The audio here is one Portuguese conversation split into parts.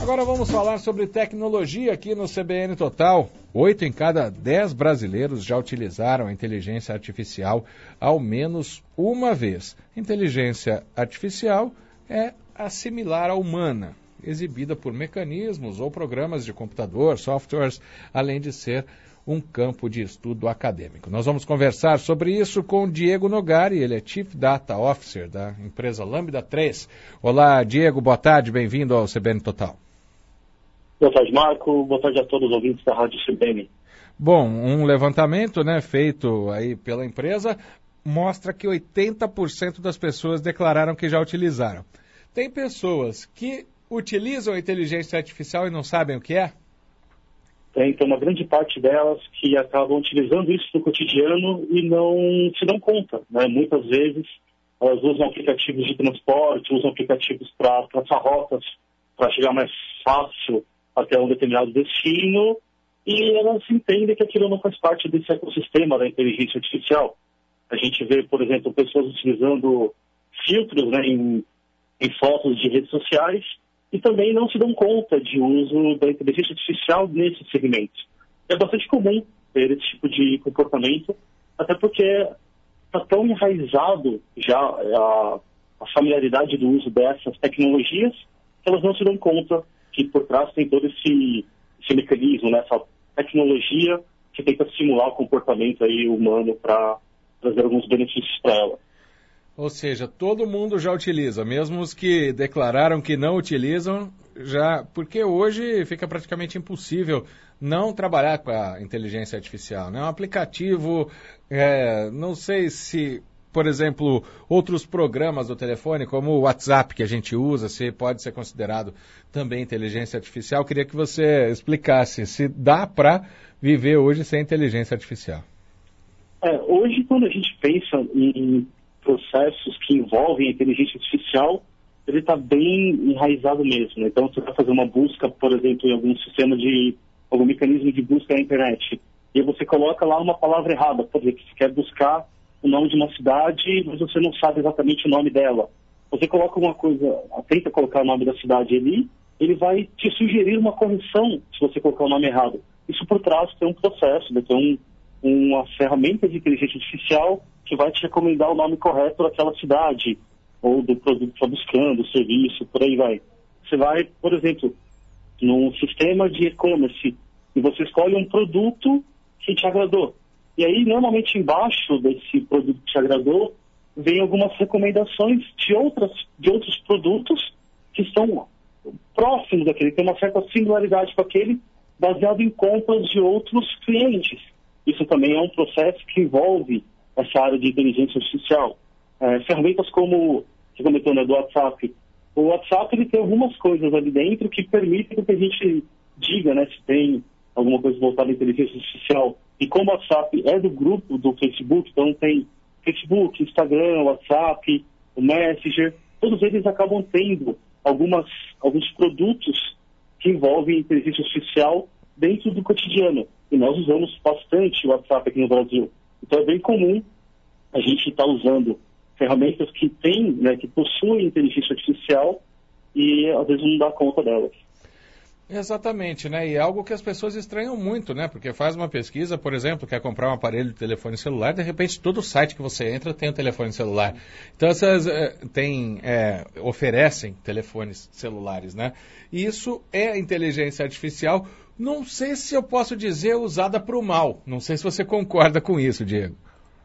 Agora vamos falar sobre tecnologia aqui no CBN Total. 8 em cada 10 brasileiros já utilizaram a inteligência artificial ao menos uma vez. Inteligência artificial é assimilar à humana, exibida por mecanismos ou programas de computador, softwares, além de ser um campo de estudo acadêmico. Nós vamos conversar sobre isso com Diego Nogari, ele é Chief Data Officer da empresa Lambda 3. Olá, Diego, boa tarde, bem-vindo ao CBN Total. Boa tarde, Marco. Boa tarde a todos os ouvintes da Rádio CBN. Bom, um levantamento, feito aí pela empresa mostra que 80% das pessoas declararam que já utilizaram. Tem pessoas que utilizam a inteligência artificial e não sabem o que é? Tem uma grande parte delas que acabam utilizando isso no cotidiano e não se dão conta, né? Muitas vezes elas usam aplicativos de transporte, usam aplicativos para traçar rotas, para chegar mais fácil até um determinado destino, e elas entendem que aquilo não faz parte desse ecossistema da inteligência artificial. A gente vê, por exemplo, pessoas utilizando filtros, em fotos de redes sociais, e também não se dão conta de uso da inteligência artificial nesse segmento. É bastante comum ter esse tipo de comportamento, até porque está tão enraizado já a familiaridade do uso dessas tecnologias, que elas não se dão conta que por trás tem todo esse mecanismo, essa tecnologia que tenta simular o comportamento humano para trazer alguns benefícios para ela. Ou seja, todo mundo já utiliza, mesmo os que declararam que não utilizam, porque hoje fica praticamente impossível não trabalhar com a inteligência artificial. Um aplicativo, não sei se, por exemplo, outros programas do telefone, como o WhatsApp que a gente usa, se pode ser considerado também inteligência artificial. Queria que você explicasse se dá para viver hoje sem inteligência artificial. Hoje, quando a gente pensa em processos que envolvem a inteligência artificial, ele está bem enraizado mesmo. Então, você vai fazer uma busca, por exemplo, em algum mecanismo de busca na internet, e você coloca lá uma palavra errada, por exemplo, você quer buscar o nome de uma cidade, mas você não sabe exatamente o nome dela. Você coloca uma coisa, tenta colocar o nome da cidade ali, ele vai te sugerir uma correção se você colocar o nome errado. Isso por trás tem um processo, tem uma ferramenta de inteligência artificial que vai te recomendar o nome correto daquela cidade, ou do produto que está buscando, o serviço, por aí vai. Você vai, por exemplo, num sistema de e-commerce, e você escolhe um produto que te agradou. E aí, normalmente, embaixo desse produto que te agradou, vem algumas recomendações de outros produtos que estão próximos daquele, tem uma certa similaridade com aquele, baseado em compras de outros clientes. Isso também é um processo que envolve essa área de inteligência artificial. Ferramentas como, você comentou, do WhatsApp. O WhatsApp ele tem algumas coisas ali dentro que permitem que a gente diga se tem alguma coisa voltada à inteligência artificial. E como o WhatsApp é do grupo do Facebook, então tem Facebook, Instagram, WhatsApp, o Messenger, todos eles acabam tendo alguns produtos que envolvem inteligência artificial dentro do cotidiano. E nós usamos bastante o WhatsApp aqui no Brasil. Então é bem comum a gente estar usando ferramentas que têm, que possuem inteligência artificial e às vezes não dá conta delas. Exatamente, E é algo que as pessoas estranham muito, Porque faz uma pesquisa, por exemplo, quer comprar um aparelho de telefone celular, de repente todo site que você entra tem um telefone celular. Então essas oferecem telefones celulares, E isso é inteligência artificial. Não sei se eu posso dizer usada para o mal. Não sei se você concorda com isso, Diego.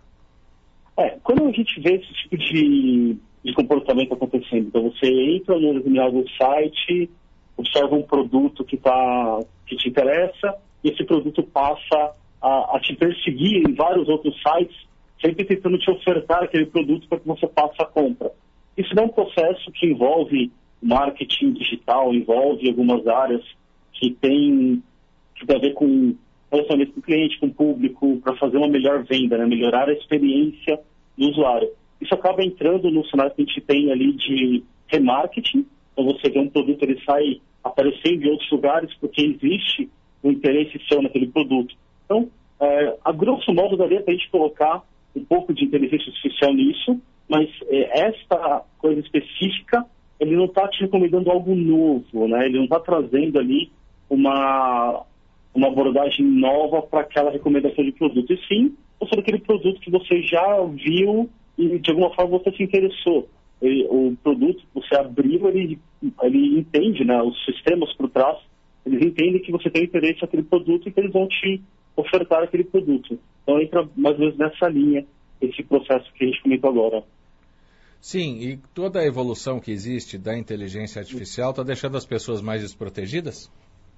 Quando a gente vê esse tipo de comportamento acontecendo, então você entra num determinado site, observa um produto que te interessa, e esse produto passa a te perseguir em vários outros sites, sempre tentando te ofertar aquele produto para que você faça a compra. Isso é um processo que envolve marketing digital, envolve algumas áreas que tem a ver com relacionamento com o cliente, com o público, para fazer uma melhor venda, melhorar a experiência do usuário. Isso acaba entrando no cenário que a gente tem ali de remarketing. Então você vê um produto, ele sai aparecendo em outros lugares porque existe um interesse seu naquele produto. Então, a grosso modo, daria para a gente colocar um pouco de inteligência artificial nisso, mas esta coisa específica ele não está te recomendando algo novo, né? Ele não está trazendo ali uma abordagem nova para aquela recomendação de produto. E sim, mostrando aquele produto que você já viu e de alguma forma você se interessou. O produto que você abriu, ele entende, né? Os sistemas por trás, eles entendem que você tem interesse naquele produto e que eles vão te ofertar aquele produto. Então entra mais ou menos nessa linha, esse processo que a gente comentou agora. Sim, e toda a evolução que existe da inteligência artificial está deixando as pessoas mais desprotegidas?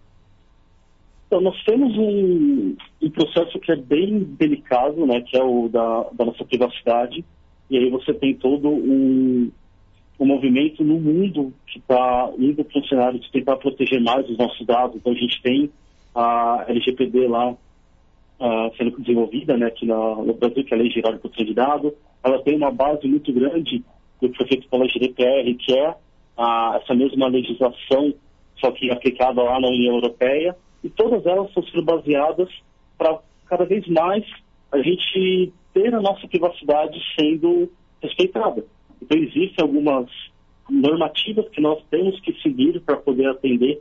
Então, nós temos um processo que é bem delicado, né, que é o da nossa privacidade, e aí você tem todo um movimento no mundo que está indo para um cenário de tentar proteger mais os nossos dados. Então, a gente tem a LGPD lá sendo desenvolvida, né, aqui no Brasil, que é a Lei Geral de Proteção de Dados. Ela tem uma base muito grande do que foi feito pela GDPR, que é essa mesma legislação, só que aplicada lá na União Europeia, e todas elas estão sendo baseadas para cada vez mais a gente ter a nossa privacidade sendo respeitada. Então existem algumas normativas que nós temos que seguir para poder atender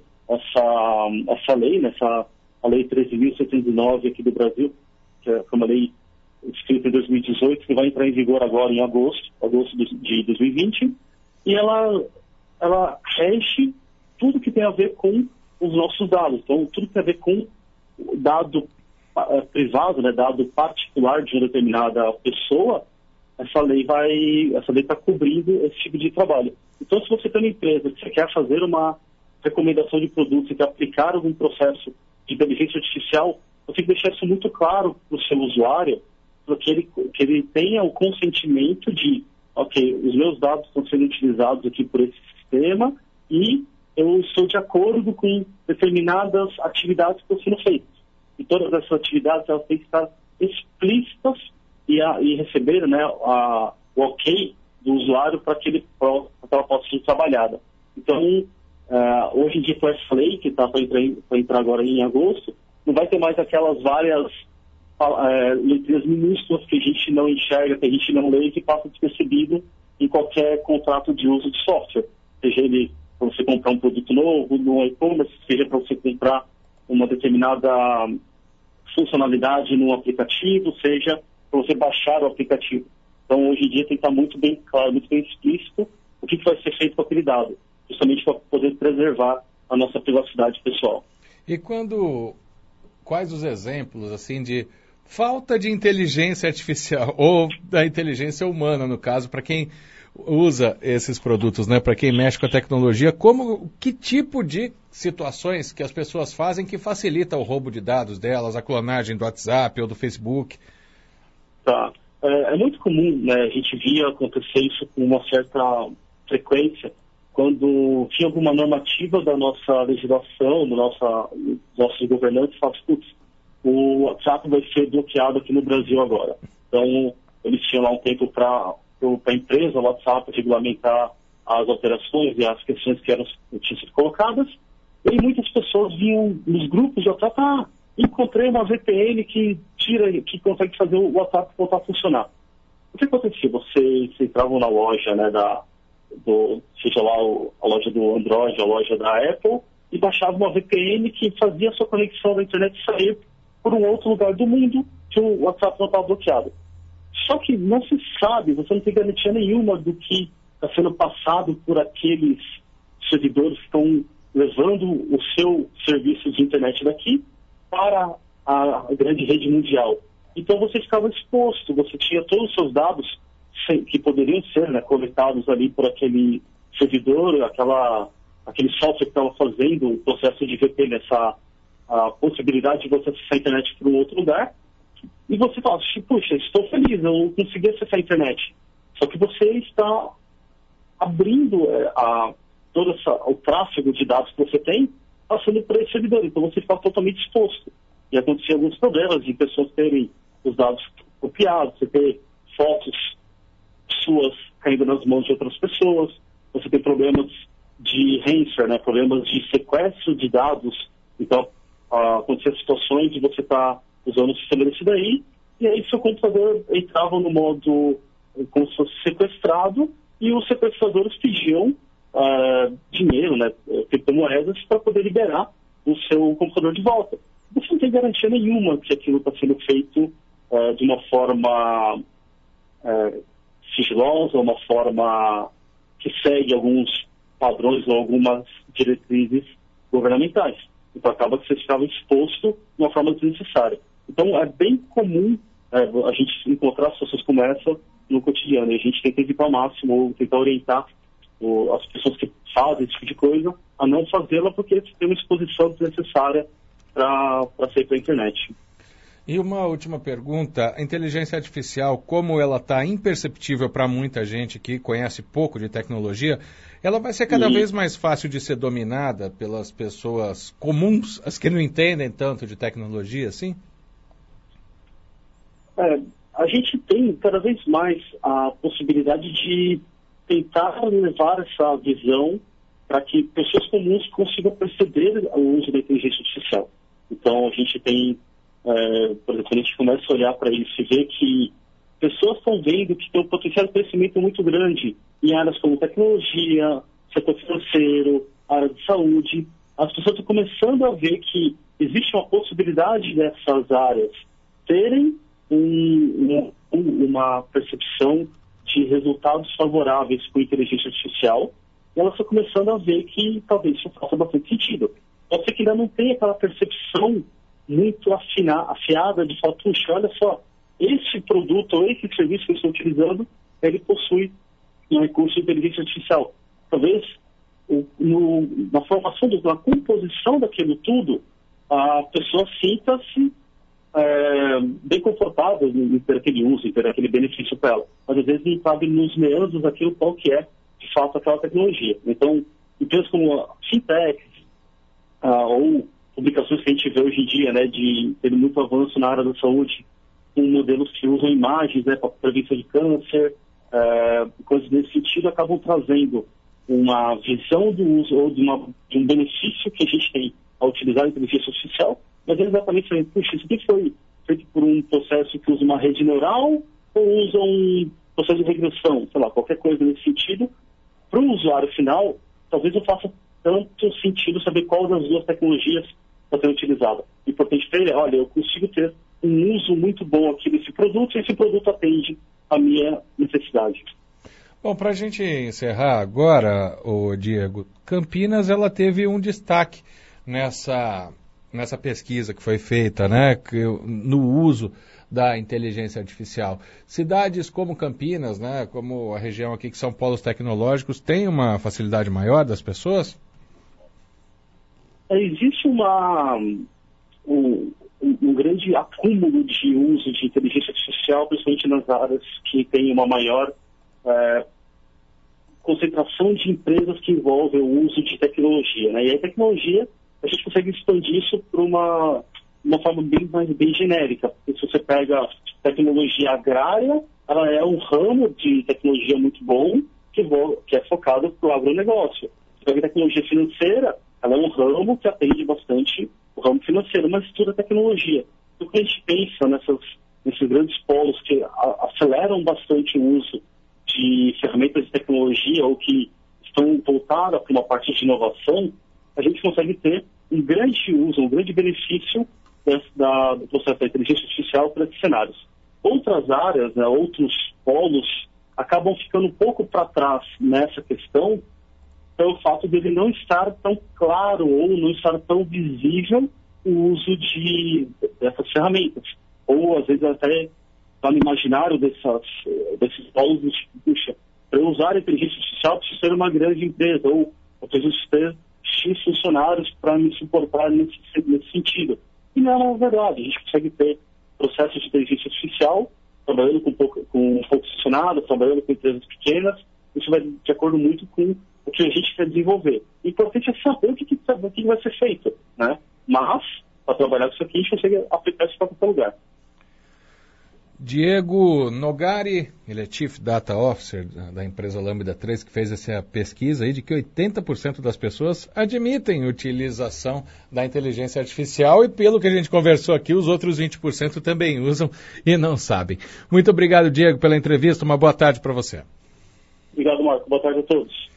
essa lei, né, a Lei 13.709 aqui do Brasil, que é uma lei escrita em 2018, que vai entrar em vigor agora em agosto de 2020, e ela rege tudo que tem a ver com os nossos dados. Então, tudo que tem a ver com dado privado, né, dado particular de uma determinada pessoa, essa lei está cobrindo esse tipo de trabalho. Então, se você tem uma empresa que você quer fazer uma recomendação de produto, você quer aplicar algum processo de inteligência artificial, você tem que deixar isso muito claro para o seu usuário, para que ele tenha o consentimento de, ok, os meus dados estão sendo utilizados aqui por esse sistema e eu estou de acordo com determinadas atividades que estão sendo feitas. E todas essas atividades elas têm que estar explícitas e receber, né, o ok do usuário para que ela possa ser trabalhada. Então, hoje em dia, com essa lei, que está para entrar agora em agosto, não vai ter mais aquelas várias letrinhas minúsculas que a gente não enxerga, que a gente não lê e que passa despercebido em qualquer contrato de uso de software. Seja ele para você comprar um produto novo no e-commerce, seja para você comprar uma determinada funcionalidade no aplicativo, seja para você baixar o aplicativo. Então, hoje em dia, tem que estar muito bem claro, muito bem explícito o que vai ser feito com aquele dado, justamente para poder preservar a nossa privacidade pessoal. E quais os exemplos, assim, de falta de inteligência artificial, ou da inteligência humana, no caso, para quem usa esses produtos, né, para quem mexe com a tecnologia, que tipo de situações que as pessoas fazem que facilita o roubo de dados delas, a clonagem do WhatsApp ou do Facebook? Tá. É muito comum, né, a gente via acontecer isso com uma certa frequência, quando tinha alguma normativa da nossa legislação, dos nossos governantes, fala, putz, o WhatsApp vai ser bloqueado aqui no Brasil agora. Então, eles tinham lá um tempo para a empresa, o WhatsApp, regulamentar as alterações e as questões que tinham sido colocadas. E muitas pessoas vinham nos grupos de WhatsApp, encontrei uma VPN que consegue fazer o WhatsApp voltar a funcionar. O que acontecia? Vocês entravam na loja, né, seja lá a loja do Android, a loja da Apple, e baixavam uma VPN que fazia a sua conexão da internet sair por um outro lugar do mundo que o WhatsApp não estava bloqueado. Só que não se sabe, você não tem garantia nenhuma do que está sendo passado por aqueles servidores que estão levando o seu serviço de internet daqui para a grande rede mundial. Então você ficava exposto, você tinha todos os seus dados que poderiam ser, né, coletados ali por aquele servidor, aquele software que estava fazendo o processo de VPN, a possibilidade de você acessar a internet para um outro lugar. E você fala, puxa, estou feliz, eu consegui acessar a internet. Só que você está abrindo todo o tráfego de dados que você tem, passando por esse servidor. Então você fica totalmente exposto. E aconteciam alguns problemas de pessoas terem os dados copiados, você ter fotos suas caindo nas mãos de outras pessoas, você tem problemas de ransomware, né, problemas de sequestro de dados. Então, aconteciam situações de você estar usando o sistema desse daí, e aí seu computador entrava no modo como se fosse sequestrado, e os sequestradores pediam dinheiro, né, criptomoedas, para poder liberar o seu computador de volta. Você não tem garantia nenhuma que aquilo está sendo feito de uma forma sigilosa, uma forma que segue alguns padrões ou algumas diretrizes governamentais. Então acaba que você ficava exposto de uma forma desnecessária. Então é bem comum a gente encontrar situações como essa no cotidiano. E a gente tenta evitar ao máximo, ou tentar orientar as pessoas que fazem esse tipo de coisa a não fazê-la, porque tem uma exposição desnecessária para sair para a internet. E uma última pergunta, a inteligência artificial, como ela está imperceptível para muita gente que conhece pouco de tecnologia, ela vai ser cada vez mais fácil de ser dominada pelas pessoas comuns, as que não entendem tanto de tecnologia, assim? A gente tem cada vez mais a possibilidade de tentar levar essa visão para que pessoas comuns consigam perceber o uso da inteligência artificial. Então, a gente tem, por exemplo, a gente começa a olhar para isso e ver que pessoas estão vendo que tem um potencial de crescimento muito grande em áreas como tecnologia, setor financeiro, área de saúde. As pessoas estão começando a ver que existe uma possibilidade dessas áreas terem uma percepção de resultados favoráveis com inteligência artificial, e elas estão começando a ver que talvez isso faça bastante sentido. Pode ser que ainda não tenha aquela percepção muito afiada de falar, puxa, olha só, esse produto ou esse serviço que eu estou utilizando, ele possui um recurso de inteligência artificial. Talvez na formação, na composição daquilo tudo, a pessoa sinta-se bem confortável em ter aquele uso, em ter aquele benefício para ela. Mas às vezes não sabe nos meandros daquilo qual que é, de fato, aquela tecnologia. Então, empresas como fintechs, ou publicações que a gente vê hoje em dia, né, de ter muito avanço na área da saúde, com modelos que usam imagens, né, para prevenção de câncer, coisas nesse sentido, acabam trazendo uma visão do uso ou de um benefício que a gente tem ao utilizar a inteligência artificial, mas eles exatamente falando, puxa, isso aqui foi feito por um processo que usa uma rede neural ou usa um processo de regressão, sei lá, qualquer coisa nesse sentido. Para o usuário final, talvez não faça tanto sentido saber qual das duas tecnologias está sendo utilizada. O importante para ele é, olha, eu consigo ter um uso muito bom aqui desse produto e esse produto atende a minha necessidade. Bom, para a gente encerrar agora, Diego, Campinas ela teve um destaque nessa pesquisa que foi feita, né, no uso da inteligência artificial. Cidades como Campinas, né, como a região aqui que são polos tecnológicos, têm uma facilidade maior das pessoas? Existe um grande acúmulo de uso de inteligência artificial, principalmente nas áreas que têm uma maior concentração de empresas que envolvem o uso de tecnologia, né? E a tecnologia, a gente consegue expandir isso para uma forma bem genérica. Porque se você pega tecnologia agrária, ela é um ramo de tecnologia muito bom que é focado para o agronegócio. Se pega tecnologia financeira, ela é um ramo que atende bastante o ramo financeiro, mas tudo é tecnologia. Então, quando a gente pensa nesses grandes polos que aceleram bastante o uso de ferramentas de tecnologia ou que estão voltadas para uma parte de inovação, a gente consegue ter um grande uso, um grande benefício do processo da inteligência artificial para esses cenários. Outras áreas, né, outros polos, acabam ficando um pouco para trás nessa questão, pelo fato dele não estar tão claro ou não estar tão visível o uso dessas ferramentas. Ou, às vezes, até está no imaginário desses polos, tipo, puxa, para eu usar a inteligência artificial, preciso ser uma grande empresa, ou eu preciso ter X funcionários para me suportar nesse sentido. E não é verdade. A gente consegue ter processos de inteligência artificial trabalhando com poucos funcionários, trabalhando com empresas pequenas. Isso vai de acordo muito com o que a gente quer desenvolver. O importante é saber o que vai ser feito, né? Mas, para trabalhar com isso aqui, a gente consegue aplicar isso para qualquer lugar. Diego Nogari, ele é Chief Data Officer da empresa Lambda 3, que fez essa pesquisa aí de que 80% das pessoas admitem utilização da inteligência artificial e pelo que a gente conversou aqui, os outros 20% também usam e não sabem. Muito obrigado, Diego, pela entrevista. Uma boa tarde para você. Obrigado, Marco. Boa tarde a todos.